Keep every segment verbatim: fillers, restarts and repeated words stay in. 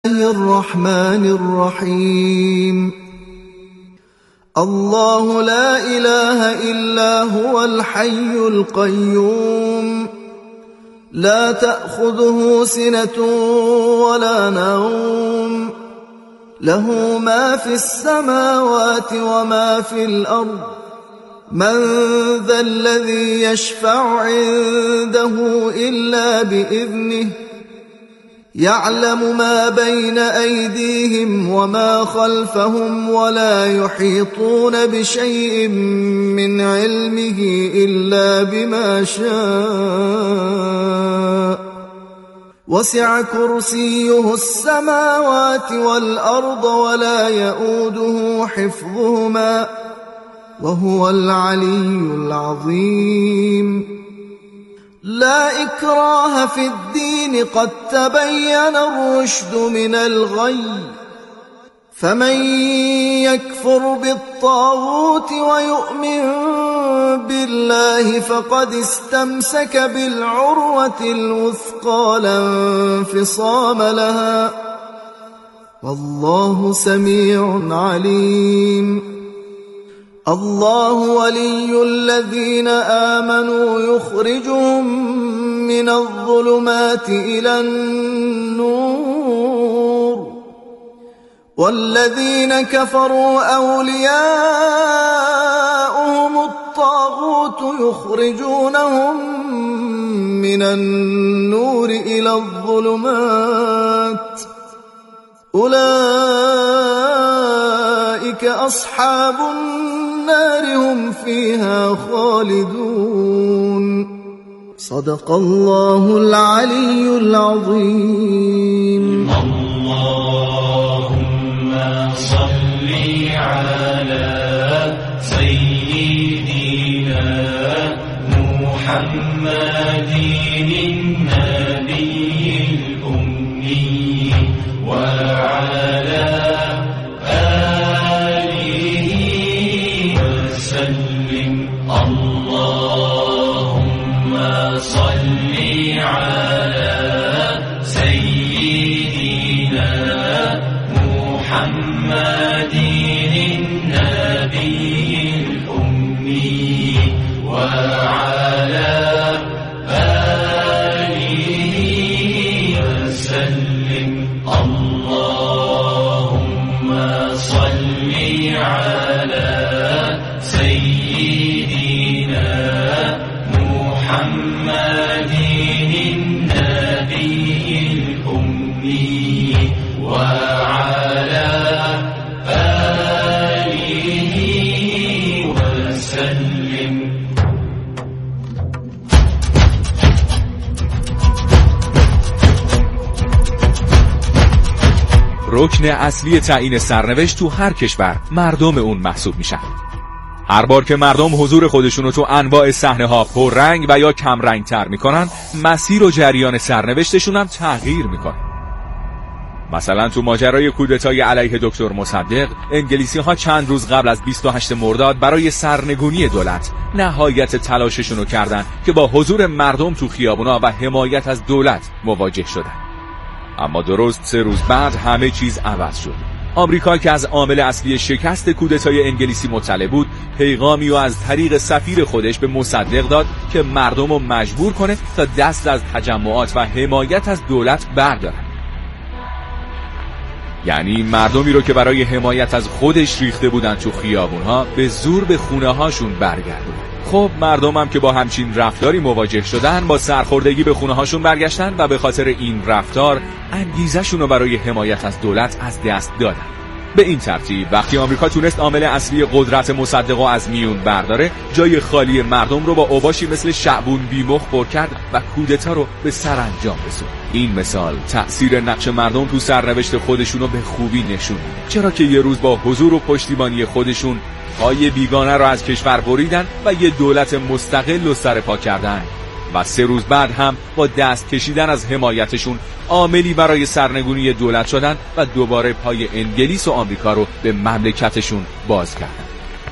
الرحمن الرحيم الله لا إله إلا هو الحي القيوم لا تأخذه سنة ولا نوم له ما في السماوات وما في الأرض من ذا الذي يشفع عنده إلا بإذنه يعلم ما بين أيديهم وما خلفهم ولا يحيطون بشيء من علمه إلا بما شاء وسع كرسيه السماوات والأرض ولا يؤوده حفظهما وهو العلي العظيم لا إكراه في الدين قد تبين الرشد من الغي فمن يكفر بالطاغوت ويؤمن بالله فقد استمسك بالعروة الوثقى لا انفصام لها والله سميع عليم الله ولي الذين آمنوا يخرجهم من الظلمات إلى النور والذين كفروا أولياؤهم الطاغوت يخرجونهم من النور إلى الظلمات أولئك أصحاب النار هم فيها خالدون صدق الله العلي العظيم اللهم صل على سيدنا محمد النبي الأمي وعلى اللهم صل على سيدنا محمد النبي الأمي وعلى آله وسلم اللهم صل على سيدنا محمد النبي الأمي وعلى آله وسلم. رکن اصلی تعیین سرنوشت تو هر کشور مردم اون محسوب میشن. هر بار که مردم حضور خودشونو تو انواع صحنه‌ها پررنگ و یا کم رنگ تر میکنن، مسیر و جریان سرنوشتشون هم تغییر میکنه. مثلا تو ماجرای کودتای علیه دکتر مصدق، انگلیسی‌ها چند روز قبل از بیست و هشتم مرداد برای سرنگونی دولت نهایت تلاششونو کردن که با حضور مردم تو خیابونا و حمایت از دولت مواجه شدن. اما درست سه روز بعد همه چیز عوض شد. آمریکا که از عامل اصلی شکست کودتای انگلیسی مطلع بود، پیغامی و از طریق سفیر خودش به مصدق داد که مردم رو مجبور کنه تا دست از تجمعات و حمایت از دولت بردارن. یعنی مردمی رو که برای حمایت از خودش ریخته بودن تو خیابونها به زور به خونه هاشون برگردون. خب مردم هم که با همچین رفتاری مواجه شدن، با سرخوردگی به خونه هاشون برگشتن و به خاطر این رفتار انگیزشون رو برای حمایت از دولت از دست دادن. به این ترتیب وقتی آمریکا تونست عامل اصلی قدرت مصدق رو از میون برداره، جای خالی مردم رو با اوباشی مثل شعبون بیمخ پر کرد و کودتا رو به سرانجام رسوند. این مثال تأثیر نقش مردم تو سرنوشت خودشون رو به خوبی نشون میده، چرا که یه روز با حضور و پشتیبانی خودشون پای بیگانه رو از کشور بریدن و یه دولت مستقل رو سرپا کردن و سه روز بعد هم با دست کشیدن از حمایتشون عاملی برای سرنگونی دولت شدن و دوباره پای انگلیس و آمریکا رو به مملکتشون باز کردن.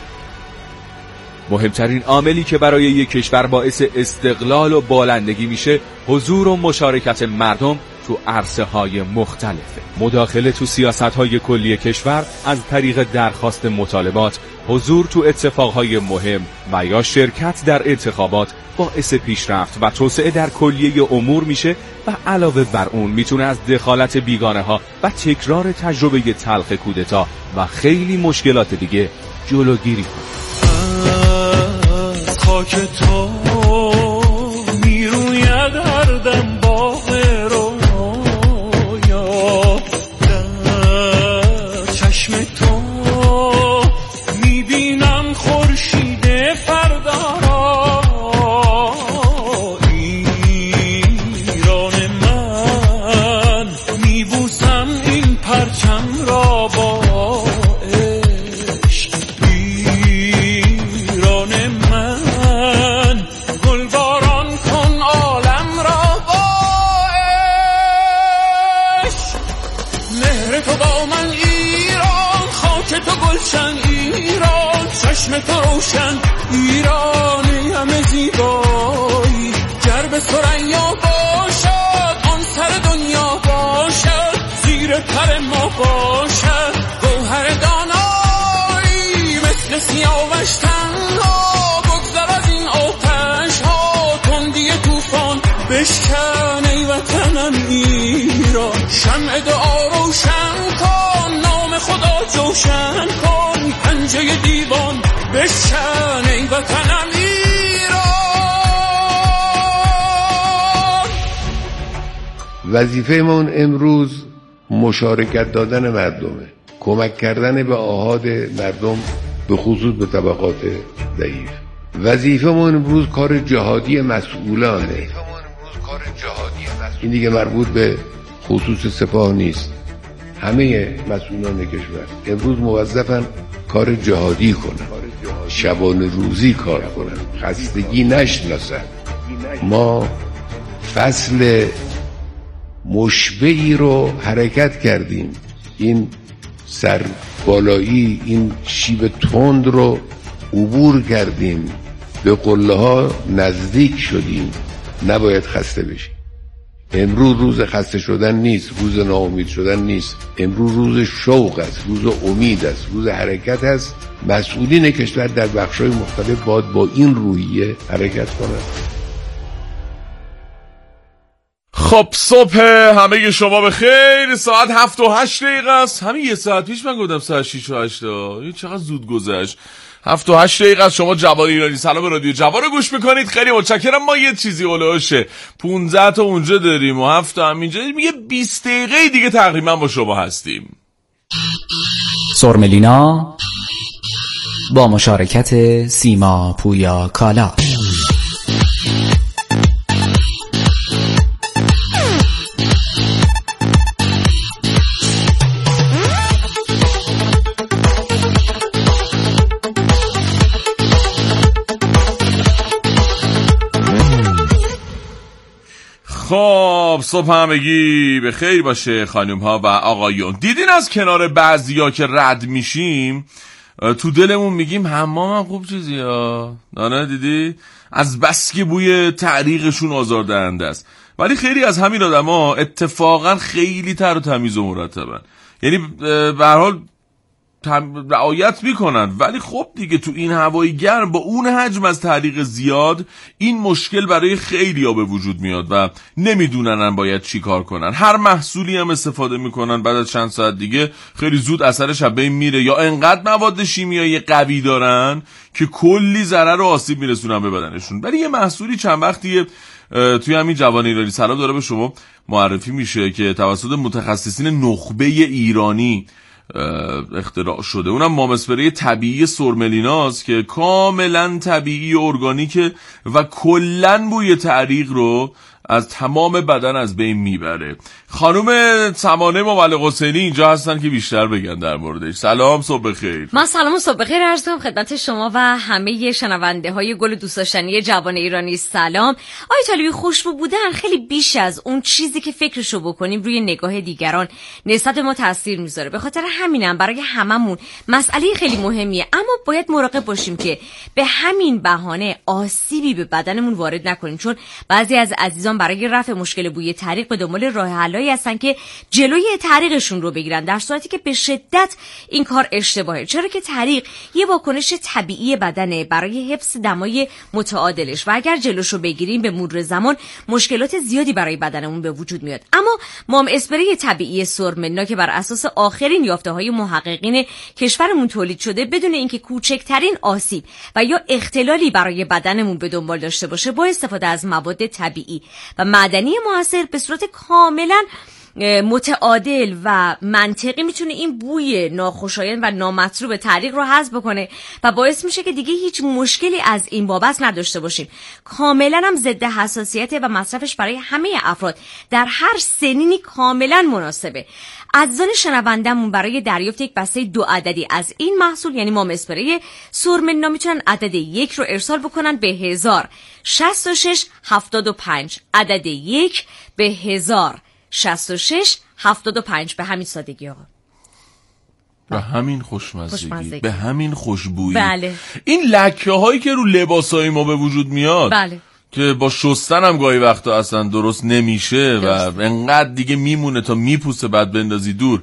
مهمترین عاملی که برای یک کشور باعث استقلال و بالندگی میشه، حضور و مشارکت مردم تو عرصه های مختلفه. مداخله تو سیاست های کلی کشور از طریق درخواست مطالبات، حضور تو اتفاقهای مهم و یا شرکت در انتخابات باعث پیشرفت و توسعه در کلیه امور میشه و علاوه بر اون میتونه از دخالت بیگانه ها و تکرار تجربه تلخ کودتا و خیلی مشکلات دیگه جلوگیری کنه. از خاک تو میروید هر دم باغ رویا، در چشم تو میبینم خورشید فردا را. ایران من میبوسم این پرچم را با عشق. ایران من گلباران کن عالم را با عشق. مهر تو با من ایران، خاک تو گلشن ایران، چشم تو روشن ایرانی همه زیبایی. گر به ثریا باشد آن سر دنیا باشد، زیر پر ما باشد گوهر دانایی. مثل سیاوش تنها بگذر از این آتش ها، تندی طوفان بشکن ای وطنم ایران. شمع دعا روشن کن، نام خدا جوشن کن، پنجه دیوان بشکن ای وطنم ایران. وظیفه من امروز مشارکت دادن مردمه، کمک کردن به آحاد مردم، به خصوص به طبقات ضعیف. وظیفه من امروز کار جهادی مسئولانه. این دیگه مربوط به خصوص سپاه نیست. همه مسئولان کشور امروز موظفن کار جهادی کنن، شبانه روزی کار کنن، خستگی نشناسن. ما فصل مشبعی رو حرکت کردیم، این سر بالایی، این شیب تند رو عبور کردیم، به قله ها نزدیک شدیم. نباید خسته بشیم. امروز روز خسته شدن نیست، روز ناامید شدن نیست. امروز روز شوق است، روز امید است، روز حرکت است. مسئولین کشور در بخش‌های مختلف باید با این روحیه حرکت کنند. خب صبح همه شما به خیر. ساعت هفت و هشت دقیقه است. همین یه ساعت پیش من گفتم ساعت شیش و هشت. این چقدر زود گذشت. هفت و هشت دقیقه است. شما جوان ایرانی سلام رادیو جوان رو گوش میکنید. خیلی متشکرم. ما یه چیزی اولوشه پونزده تا اونجا داریم و هفت تا هم اینجا داریم. یه بیست دقیقه دیگه تقریبا با شما هستیم. سرملینا با مشارکت سیما پویا کالا. خب صبح همگی به خیر باشه خانم ها و آقایون. دیدین از کنار بعضیا که رد میشیم تو دلمون میگیم حمامم خوب چیزی ها. نه دیدی؟ از بس که بوی تعریقشون آزاردهنده است. ولی خیلی از همین آدما اتفاقا خیلی تر و تمیز و مرتبن. یعنی به هر حال رعایت میکنن، ولی خب دیگه تو این هوای گرم با اون حجم از تعریق زیاد این مشکل برای خیلیا به وجود میاد و نمیدونن باید چی کار کنن. هر محصولی هم استفاده میکنن، بعد از چند ساعت دیگه خیلی زود اثرش از بین میره، یا انقدر مواد شیمیایی قوی دارن که کلی ضرر و آسیب میرسونن به بدنشون. ولی یه محصولی چند وقتیه توی همین جوان ایرانی سلام داره به شما معرفی میشه که توسط متخصصین نخبه ایرانی اختراع شده. اونم مام‌اسپری طبیعی سرملیناست که کاملا طبیعی و ارگانیکه و کلن بوی تعریق رو از تمام بدن از بین میبره. خانم سمانه مملق حسینی اینجا هستن که بیشتر بگن در موردش. سلام، صبح بخیر. من سلام و صبح بخیر عرض می‌کنم خدمت شما و همه شنونده های گل دوست داشتنی جوان ایرانی. سلام. آیه طالبی، خوشبو بودن خیلی بیش از اون چیزی که فکرشو بکنیم روی نگاه دیگران نسبت ما تاثیر میذاره. به خاطر همینم برای هممون مسئله خیلی مهمیه، اما باید مراقب باشیم که به همین بهانه آسیبی به بدنمون وارد نکنیم، چون بعضی از عزیزان برای رفع مشکل بوی تعریق به دنبال راه حلایی هستن که جلوی تعریقشون رو بگیرن، در صورتی که به شدت این کار اشتباهه، چرا که تعریق یه واکنش طبیعی بدنه برای حفظ دمای متعادلش و اگر جلوشو بگیریم به مرور زمان مشکلات زیادی برای بدنمون به وجود میاد. اما مام اسپری طبیعی سرمنا که بر اساس آخرین یافته‌های محققین کشورمون تولید شده بدون اینکه کوچکترین آسیب و یا اختلالی برای بدنمون به دنبال داشته باشه، با استفاده از مواد طبیعی و معدنی مؤثر به صورت کاملا متعادل و منطقی میتونه این بوی ناخوشایند و نامطلوب تعریق رو حذف بکنه و باعث میشه که دیگه هیچ مشکلی از این بابت نداشته باشیم. کاملا هم ضد حساسیته و مصرفش برای همه افراد در هر سنینی کاملا مناسبه. عزیزان شنوندمون برای دریافت یک بسته دو عددی از این محصول یعنی مام اسپری سرمنا میتونن عدد یک رو ارسال بکنن به هزار شصت و شش هفتاد و پنج، عدد یک به هزار شصت و شش هفتاد و پنج. به همین سادگی آقا، به همین خوشمزگی, خوشمزگی. به همین خوشبویی. بله. این لکه هایی که رو لباسای ما به وجود میاد، بله، که با شستن هم گاهی وقتا اصلا درست نمیشه درست. و انقدر دیگه میمونه تا میپوسه بعد بندازی دور،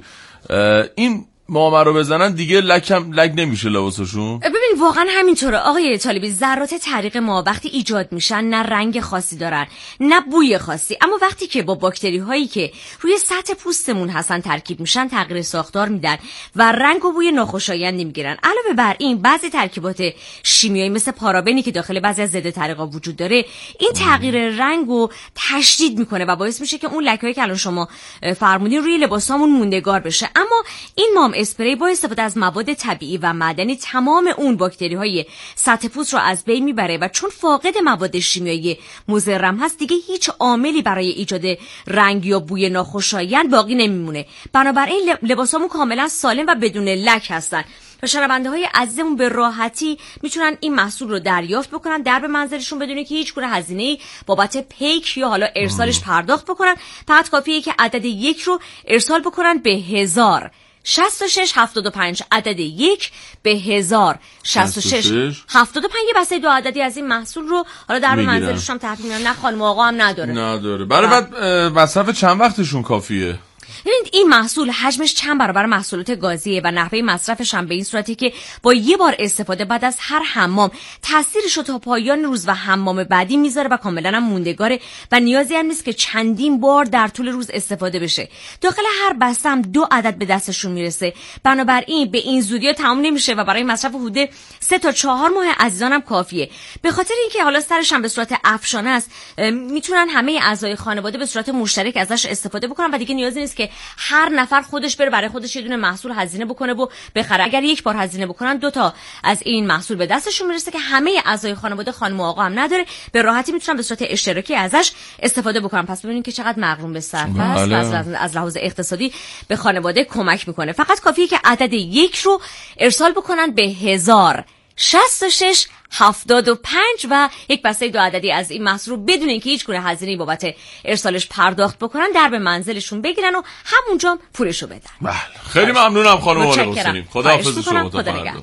این مامه رو بزنن دیگه لکم لک نمیشه لباسشون. ببین واقعا همینطوره آقای طالبی، ذرات تعریق ما وقتی ایجاد میشن نه رنگ خاصی دارن نه بوی خاصی، اما وقتی که با باکتری هایی که روی سطح پوستمون هستن ترکیب میشن تغییر ساختار میدن و رنگ و بوی ناخوشایندی میگیرن. علاوه بر این بعضی ترکیبات شیمیایی مثل پارابنی که داخل بعضی از ضد تعریقا وجود داره این تغییر رنگ رو تشدید میکنه و باعث میشه که اون لکه‌ای که الان شما فرمودین روی لباسامون موندگار بشه. اما این مام اسپری با استفاده از مواد طبیعی و معدنی تمام اون باکتری های سطح پوست رو از بین میبره و چون فاقد مواد شیمیایی مضرم هست دیگه هیچ عاملی برای ایجاد رنگ یا بوی ناخوشایند باقی نمیمونه. بنابراین لباسامون کاملا سالم و بدون لک هستن و شنونده های عزیزمون به راحتی میتونن این محصول رو دریافت بکنن در به منزلشون بدون که هیچ گونه هزینه‌ای بابت پیک یا حالا ارسالش پرداخت بکنن. فقط کافیه که عدد یک رو ارسال بکنن به هزار شصت و شش هفتاد و پنج، عدد یک به هزار شصت و شش هفتاد و پنج. یه بسته دو عددی از این محصول رو حالا در منزلش هم تحویل میدن، نه خانم آقا هم نداره نداره برای بعد مصرف چند وقتشون کافیه؟ ببینید این محصول حجمش چند برابر محصولات گازیه و نحوه مصرفش هم به این صورتی که با یه بار استفاده بعد از هر حمام تاثیرش رو تا پایان روز و حمام بعدی میذاره و کاملا هم موندگاره و نیازی هم نیست که چندین بار در طول روز استفاده بشه. داخل هر بسته هم دو عدد به دستشون میرسه، بنابراین به این زودی ها تمام نمیشه و برای مصرف حدود سه تا چهار ماه عزیزانم کافیه. به خاطر اینکه حالا سرش هم به صورت افشانه است میتونن همه اعضای خانواده به صورت مشترک ازش استفاده بکنن و دیگه نیازی نیست که هر نفر خودش بره برای خودش یه دونه محصول هزینه بکنه و بخره. اگر یک بار هزینه بکنن دو تا از این محصول به دستشون میرسه که همه اعضای خانواده خانم و آقا هم نداره، به راحتی میتونن به صورت اشتراکی ازش استفاده بکنن. پس ببینید که چقدر مغروم به صرف است و از, از لحاظ اقتصادی به خانواده کمک میکنه. فقط کافیه که عدد یک رو ارسال بکنن به هزار شصت و شش هفتاد و پنج و یک بسته دو عددی از این محصول رو بدون اینکه هیچ گونه هزینه‌ای بابت ارسالش پرداخت بکنن در به منزلشون بگیرن و همونجا پولشو بدن. بله خیلی ممنونم خانم آقای حسینی. خداحافظ شما. خدا نگهدار.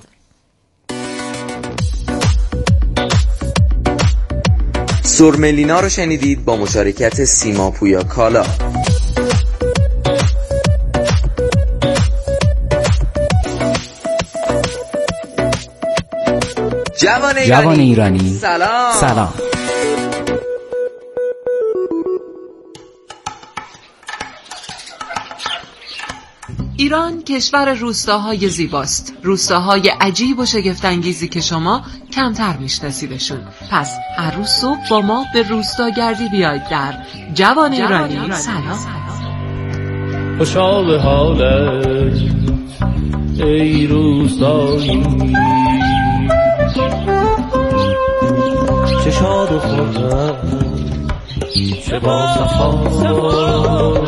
سرملینا رو شنیدید با مشارکت سیما پویا کالا. جوان ایرانی, جوان ایرانی. سلام سلام. ایران کشور روستاهای زیباست، روستاهای عجیب و شگفت‌انگیزی که شما کمتر میشناسیدشون. پس هر روز صبح با ما به روستا گردی بیاید در جوان ایرانی, ایرانی. سلام. خوشا به حالت ای روستایی، چه شاد و خورم چه با صفا.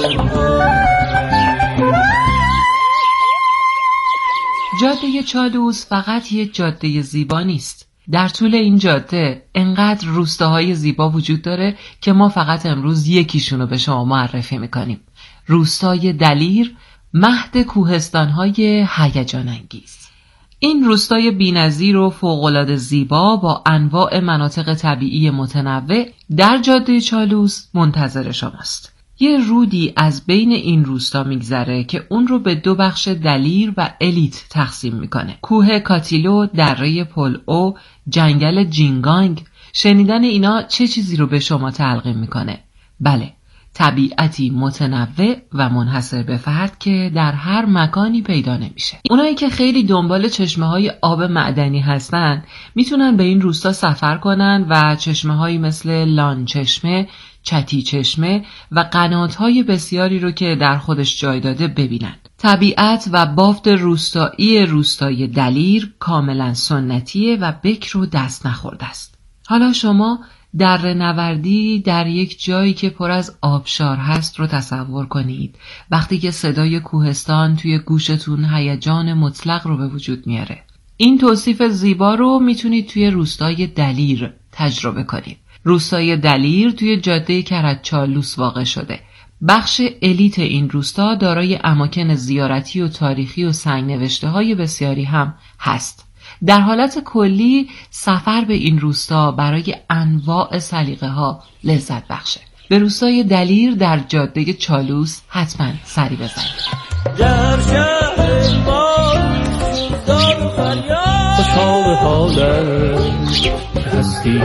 جاده چالوس فقط یک جاده زیبا نیست. در طول این جاده انقدر روستاهای زیبا وجود داره که ما فقط امروز یکیشونو به شما معرفی میکنیم. روستای دلیر، مهد کوهستانهای هیجان انگیز. این روستای بی‌نظیر و فوق‌العاده زیبا با انواع مناطق طبیعی متنوع در جاده چالوس منتظر شماست. یه رودی از بین این روستا میگذره که اون رو به دو بخش دلیر و الیت تقسیم میکنه. کوه کاتیلو، دره پل او، جنگل جینگانگ. شنیدن اینا چه چیزی رو به شما تلقین میکنه؟ بله، طبیعتی متنوع و منحصر به فرد که در هر مکانی پیدا نمیشه. اونایی که خیلی دنبال چشمه های آب معدنی هستن میتونن به این روستا سفر کنن و چشمه هایی مثل لان چشمه، چتی چشمه و قنات‌های بسیاری رو که در خودش جای داده ببینن. طبیعت و بافت روستایی روستای دلیر کاملا سنتیه و بکر و دست نخورده است. حالا شما دره نوردی در یک جایی که پر از آبشار هست رو تصور کنید. وقتی که صدای کوهستان توی گوشتون هیجان مطلق رو به وجود میاره. این توصیف زیبا رو میتونید توی روستای دلیر تجربه کنید. روستای دلیر توی جاده کرج‌چالوس واقع شده. بخش الیت این روستا دارای اماکن زیارتی و تاریخی و سنگ‌نوشته‌های بسیاری هم هست. در حالت کلی سفر به این روستا برای انواع سلیقه‌ها لذت بخشه. به روستای دلیر در جاده چالوس حتما سری بزنید. در شهر ما دار و فریاد خوشحال حالت هستی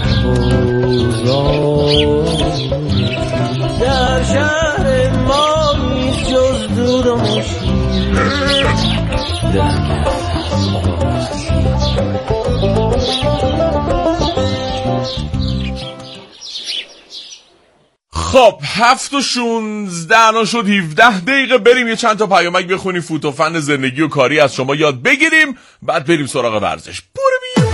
بزار. در شهر ما نیست جز دور و مشیر. خب هفت و شونزده الان شد هفده دقیقه. بریم یه چند تا پیامک بخونیم، فوت و فن زندگی و کاری از شما یاد بگیریم، بعد بریم سراغ ورزش. برو بیا.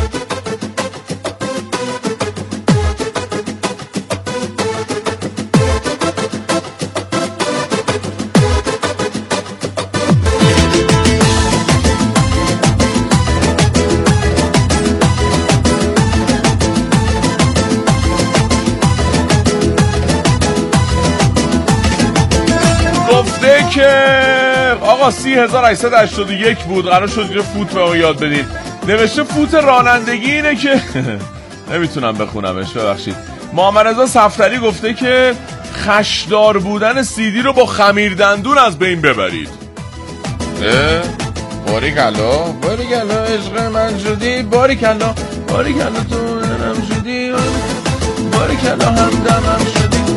که آقا سی هزار و هشتصد و هشتاد و یک بود، قرار شد که فوت به ما یاد بدید. نوشته فوت رانندگی اینه که نمیتونم بخونمش، ببخشید. محمد رضا صفدری گفته که خشدار بودن سیدی رو با خمیر دندون از بین ببرید. باریکلا باریکلا عشق من شدی، باریکلا باریکلا تو نم شدی، باریکلا همدمم شدی.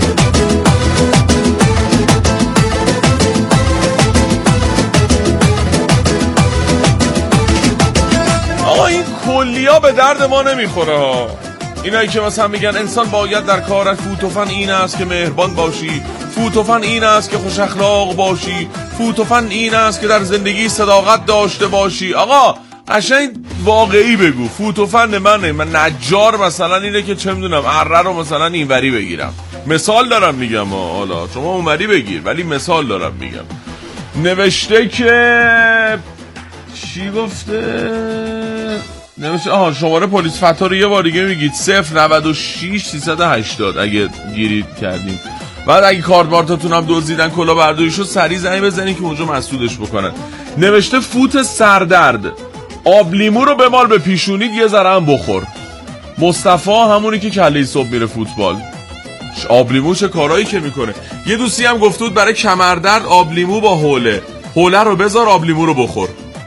آقا این کلیا به درد ما نمیخوره ها. اینایی که مثلا میگن انسان باید در کارش فوت و فن این است که مهربان باشی، فوت و فن این است که خوش اخلاق باشی، فوت و فن این است که در زندگی صداقت داشته باشی. آقا قشنگ واقعی بگو. فوت و فن منه، من نجار مثلا اینه که چه میدونم اره رو مثلا اینوری بگیرم. مثال دارم میگم ها. حالا شما اونوری بگیر، ولی مثال دارم میگم. نوشته که چی گفته؟ نمیشه. آها شماره پلیس فتا رو یه بار دیگه میگید. صفر نود و شش سیصد و هشتاد اگه گیرید کردیم. بعد اگه کارت بارتاتون هم دزدیدن کلا برداری شد سریع زنگ بزنید که اونجا مسئولش بکنن. نوشته فوت سردرد، آب لیمو رو بمال به پیشونید یه ذره هم بخور. مصطفی همونی که کله صبح میره فوتبال. آب لیمو چه کارایی که میکنه. یه دوستی هم گفته بود برای کمردرد آب لیمو با حوله. حوله رو بذار آب لیمو رو بخور.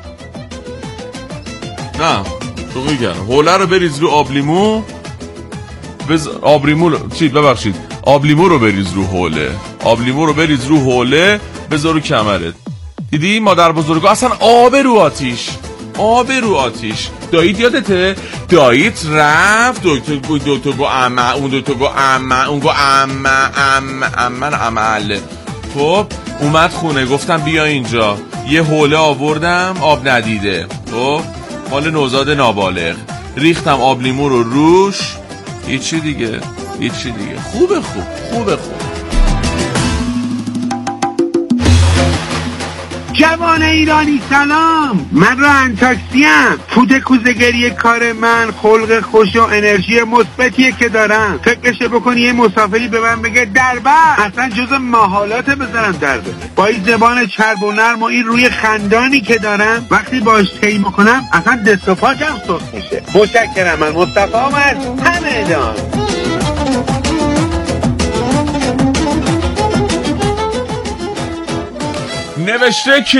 نه تو میگن حوله رو بریز رو آب لیمو بز... آب لیمو رو... چی ببخشید آب لیمو رو بریز رو حوله، آب لیمو رو بریز رو حوله بذار رو کمرت. دیدی مادر بزرگا اصلا آب رو آتیش، آب رو آتیش. داییت یادته؟ داییت رفت دکتر گو دکتر گو اما اون دکتر گو اما اون گو اما اما اما عمل. خب اومد خونه گفتم بیا اینجا، یه حوله آوردم آب ندیده. خب مال نوزاد نابالغ، ریختم آب لیمو رو روش، هیچی دیگه هیچی دیگه. خوبه خوب خوبه خوب. جوان ایرانی سلام، من ران تاکسیم. پود کوزگری کار من خلق خوش و انرژی مثبتیه که دارم. فکرش بکنی یه مسافری به من بگه دربه، اصلا جز محالاته بذارم دربه. با این زبان چرب و نرم و این روی خندانی که دارم، وقتی باش طی میکنم اصلا دست و پاچم سخت میشه. متشکرم. من مصطفی آمد همدان. نوشته که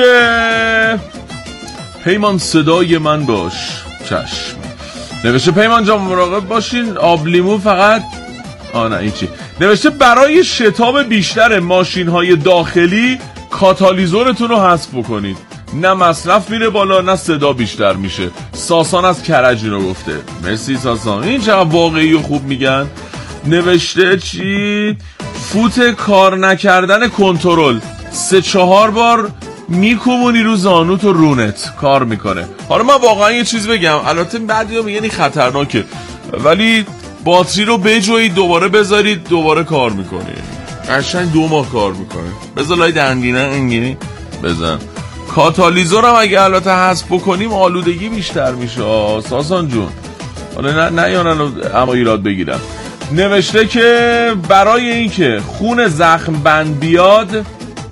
پیمان صدای من باش. چشم. نوشته پیمان جان مراقب باشین آب لیمو فقط آه نه این چی. نوشته برای شتاب بیشتر ماشین های داخلی کاتالیزورتون رو حذف بکنید، نه مصرف میره بالا نه صدا بیشتر میشه. ساسان از کرج رو گفته. مرسی ساسان. این چقدر واقعی و خوب میگن. نوشته چی؟ فوت کار نکردن کنترل سه چهار بار میکومونی رو زانوت و رونت کار میکنه. حالا من واقعا یه چیز بگم، البته بعضیا میگن این خطرناکه، ولی باتری رو بجویید دوباره بذارید دوباره کار میکنه. قشنگ دو ماه کار میکنه. بذار لای دندینه انگینی بزن. کاتالیزور هم اگه البته حذف بکنیم آلودگی بیشتر میشه. ساسان جون حالا نه نه یا نه اما ایراد بگیرم. نوشته که برای اینکه خون زخم بند بیاد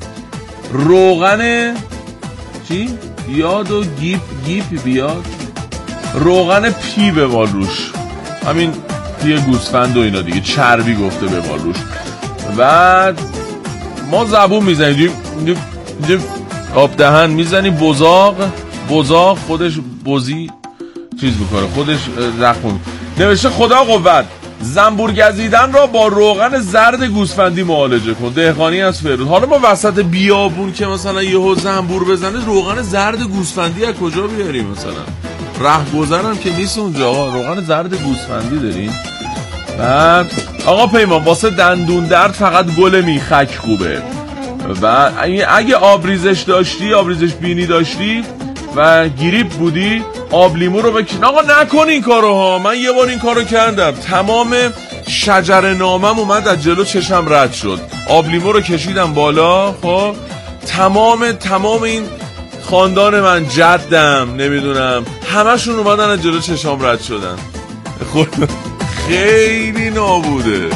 روغن چی؟ بیاد و گیپ گیپ بیاد روغن پی ببال روش، همین پی گوسفند و اینا دیگه، چربی گفته ببال روش. بعد ما زبون میزنیم آب دهن میزنیم، بزاق بزاق خودش بزی چیز میکنه خودش زخم. نوشته خدا قوت زنبور گزیدن را با روغن زرد گوسفندی معالجه کن. دهقانی از فیروز. حالا ما وسط بیابون که مثلا یهو زنبور بزنه روغن زرد گوسفندی از کجا بیاریم؟ مثلا رهگذرم که نیست اونجا. آقا روغن زرد گوسفندی دارین؟ بعد آقا پیمان واسه دندون درد فقط گل میخک خوبه. و اگه آبریزش داشتی آبریزش بینی داشتی و گریپ بودی آب لیمو رو بکشین. آقا نکن این کارو ها. من یه بار این کارو کردم، تمام شجر نامم اومد از جلو چشم رد شد. آب لیمو رو کشیدم بالا، خب تمام تمام این خاندان من، جدم نمیدونم همشون اومدن از جلو چشم رد شدن. خب خیلی نابوده.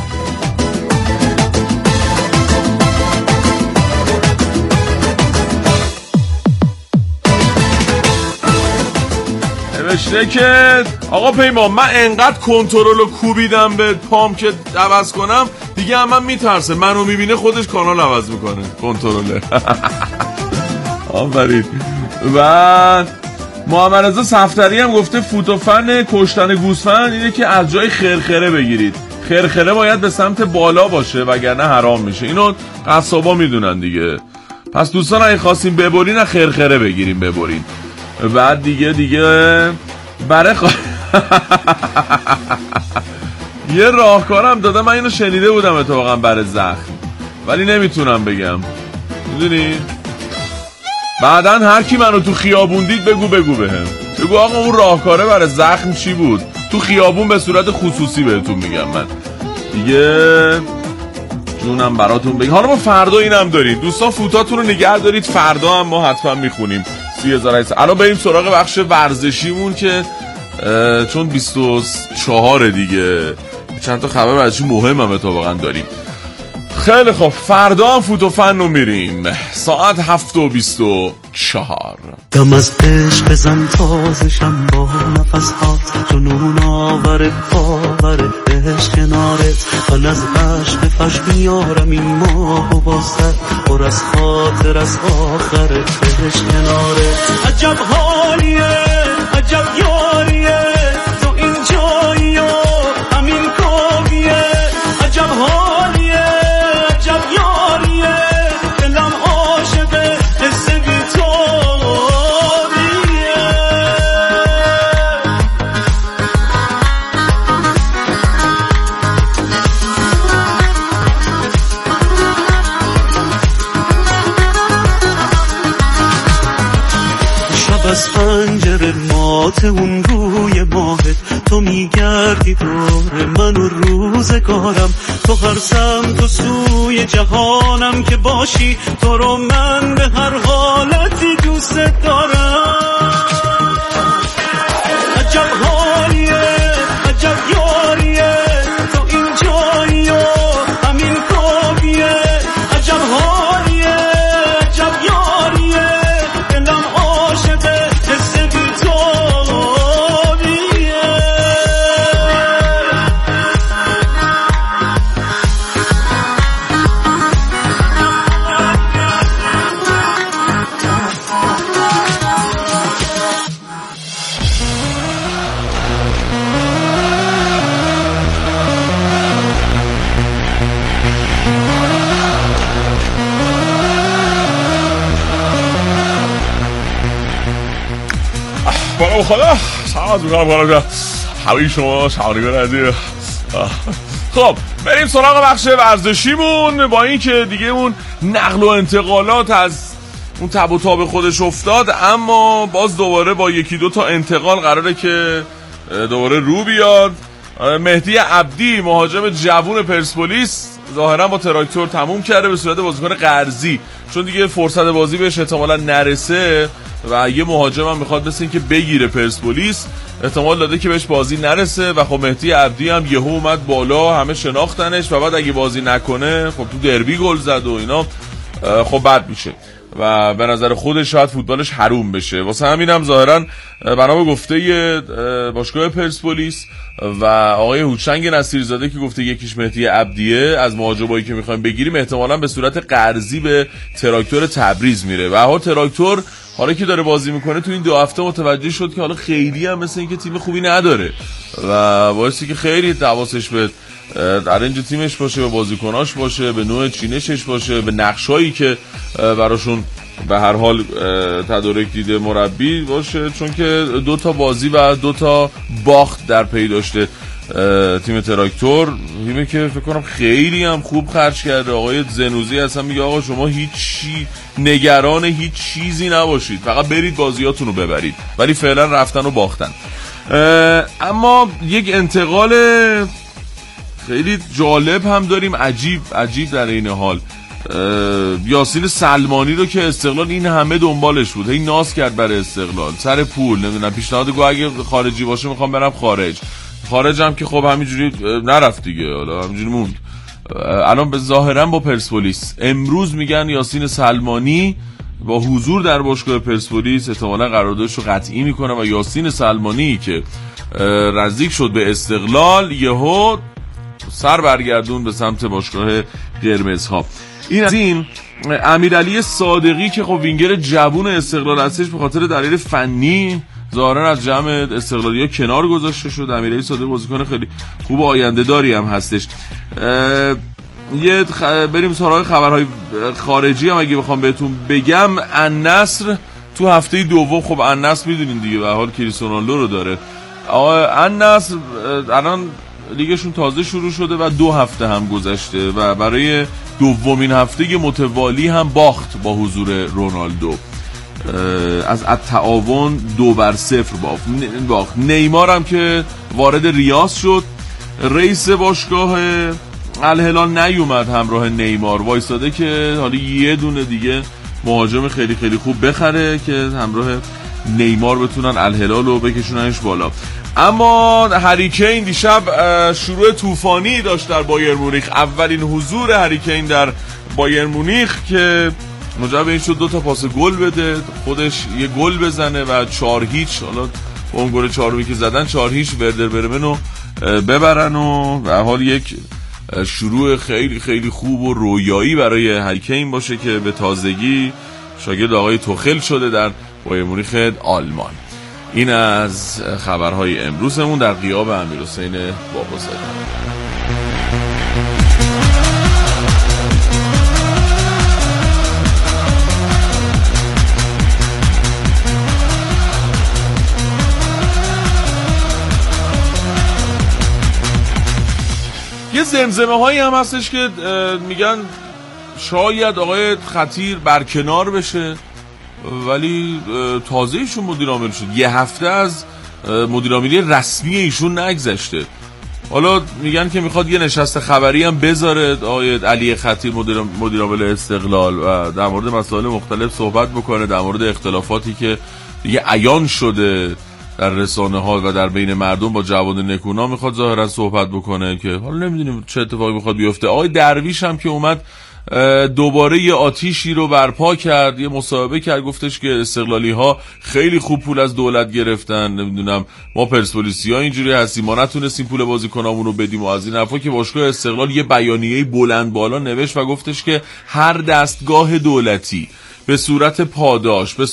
نوشته که آقا پیمان من انقدر کنترل رو کوبیدم به پام که عوض کنم دیگه هم من میترسه، منو میبینه خودش کانال عوض میکنه کنترله. آفرین. و محمد رضا صفدری هم گفته فوتوفن کشتن گوسفند اینه که از جای خرخره بگیرید. خرخره باید به سمت بالا باشه وگرنه حرام میشه. اینو قصابا میدونن دیگه. پس دوستان اگه خواستیم ببرین خرخره بگیریم ببرین. بعد دیگه دیگه برای خوا... یه راهکارم دادم، من اینو شنیده بودم اتفاقا برای زخم ولی نمیتونم بگم، میدونی؟ بعدن هر کی منو تو خیابون دید بگو بگو بهم بگو آقا اون راهکاره برای زخم چی بود؟ تو خیابون به صورت خصوصی بهتون میگم من دیگه. جونم براتون بگم. حالا ما فردا اینم دارید دوستان، فوتاتون رو نگه دارید، فردا هم ما حتما میخونیم سی هزار و هشتصد. الان بریم سراغ بخش ورزشیمون که چون بیست و چهار دیگه چند تا خبر ورزشی مهم هم اتفاقا داریم. خیلی خوب فردا هم فوتوفن رو میریم ساعت هفت و بیست و چهار. دم از عشق بزن تازشم با نفس هات، جنون آور باور عشق کنارت، حال از عشق فش میارم این ماه و باستر پر از خاطر از آخرت عشق کنارت. عجب حالیه عجب یاریه تو این جایی و همین کاریه، عجب حالیه عجب یاریه دلم عاشقه حس بی‌تاریه. شب از پنجره مات اون روی ماهت، تو میگردی دور من و روزگارم، تو هر سمت و سوی جهانم که باشی، تو رو من به هر حالتی برای خدا سلامت میکنم برای همه شما شعانیگان عزیز. خب بریم سراغ بخش ورزشیمون. با این که دیگه اون نقل و انتقالات از اون تب و تاب خودش افتاد، اما باز دوباره با یکی دو تا انتقال قراره که دوباره رو بیاد. مهدی عبدی مهاجم جوون پرسپولیس ظاهرا با تراکتور تموم کرده به صورت بازیکن قرضی، چون دیگه فرصت بازی بهش احتمالاً نرسه و یه مهاجم هم میخواد مثل این که بگیره پرسپولیس، احتمال داده که بهش بازی نرسه و خب مهدی عبدی هم یهو اومد بالا، همه شناختنش و بعد اگه بازی نکنه خب تو دربی گل زد و اینا، خب بد میشه و به نظر خودش شاید فوتبالش حروم بشه. واسه همین هم ظاهرا بنا به گفته باشگاه پرسپولیس و آقای هوشنگ نصیرزاده که گفته یکیش مهدی عبدیه، از مهاجمایی که میخوایم بگیریم احتمالاً به صورت قرضی به تراکتور تبریز میره و ها تراکتور حالا که داره بازی میکنه تو این دو هفته متوجه شد که حالا خیلی هم مثل این که تیم خوبی نداره و باعثی که خیلی حواسش به ارنج تیمش باشه، به بازیکناش باشه، به نوع چینشش باشه، به نقشایی که براشون به هر حال تدارک دیده مربی باشه، چون که دو تا بازی و دو تا باخت در پی داشته تیم تراکتور. تیمی که فکر کنم خیلی هم خوب خرج کرده. آقای زنوزی اصلا میگه آقا شما هیچی نگران هیچ چیزی نباشید، فقط برید بازیاتون رو ببرید، ولی فعلا رفتن و باختن. اما یک انتقال خیلی جالب هم داریم، عجیب عجیب در این حال. یاسین سلمانی رو که استقلال این همه دنبالش بود، هی ناز کرد برای استقلال سر پول، نمیدونم پیشنهاد گو اگه خارجی باشه میخوام برم خارج، خارج هم که خب همینجوری نرفت دیگه، حالا همینجوری موند. الان به ظاهرا با پرسپولیس امروز میگن یاسین سلمانی با حضور در باشگاه پرسپولیس احتمالاً قراردادش رو قطعی میکنه و یاسین سلمانی که نزدیک شد به استقلال یهو سر برگردون به سمت باشگاه قرمزها. این از این. امیرعلی صادقی که خب وینگر جوون استقلال هستش به خاطر دلیل فنی ظاهرا از جمع استقلالی‌ها کنار گذاشته شد. امیرعلی صادقی بازیکن خیلی خوب آینده داری هم هستش. یه خ... بریم سراغ خبرهای خارجی هم اگه بخوام بهتون بگم. النصر تو هفته دوم، خب النصر میدونین دیگه به حال کریستیانو رونالدو رو داره. النصر الان لیگشون تازه شروع شده و دو هفته هم گذشته و برای دومین هفته متوالی هم باخت با حضور رونالدو. از التعاون دو بر صفر باخت. نیمار هم که وارد ریاض شد، رئیس باشگاه الهلال نیومد همراه نیمار، وایساده که حالا یه دونه دیگه مهاجم خیلی خیلی خوب بخره که همراه نیمار بتونن الهلال رو بکشوننش بالا. اما هری کین دیشب شروع طوفانی داشت در بایر مونیخ. اولین حضور هری کین در بایر مونیخ که موجب این شد دو تا پاس گل بده، خودش یه گل بزنه و چهار هیچ، حالا اون گل چهارمی که زدن چهار هیچ وردر برمنو ببرن و به حال یک شروع خیلی خیلی خوب و رویایی برای هری کین باشه که به تازگی شاگرد آقای توخل شده در بایر مونیخ آلمان. این از خبرهای امروزمون در غیاب امیرحسین بابازاده. یه زمزمه هایی هم هستش که میگن شاید آقای خطیر برکنار بشه، ولی تازه ایشون مدیر عامل شد، یه هفته از مدیر عاملی رسمی ایشون نگذشته. حالا میگن که میخواد یه نشست خبری هم بذاره آقای علی خطیر مدیر مدیر عامل استقلال و در مورد مسائل مختلف صحبت بکنه، در مورد اختلافاتی که دیگه عیان شده در رسانه ها و در بین مردم با جواد نکونا میخواد ظاهرا صحبت بکنه که حالا نمیدونیم چه اتفاقی میخواد بیفته. آقای درویش هم که اومد دوباره یه آتیشی رو برپا کرد، یه مصاحبه کرد، گفتش که استقلالی ها خیلی خوب پول از دولت گرفتن، نمیدونم ما پرسپولیسی ها اینجوری هستیم، ما نتونستیم پول بازیکنامون رو بدیم و از این حرفا، که باشگاه استقلال یه بیانیه بلند بالا نوشت و گفتش که هر دستگاه دولتی به صورت پاداش به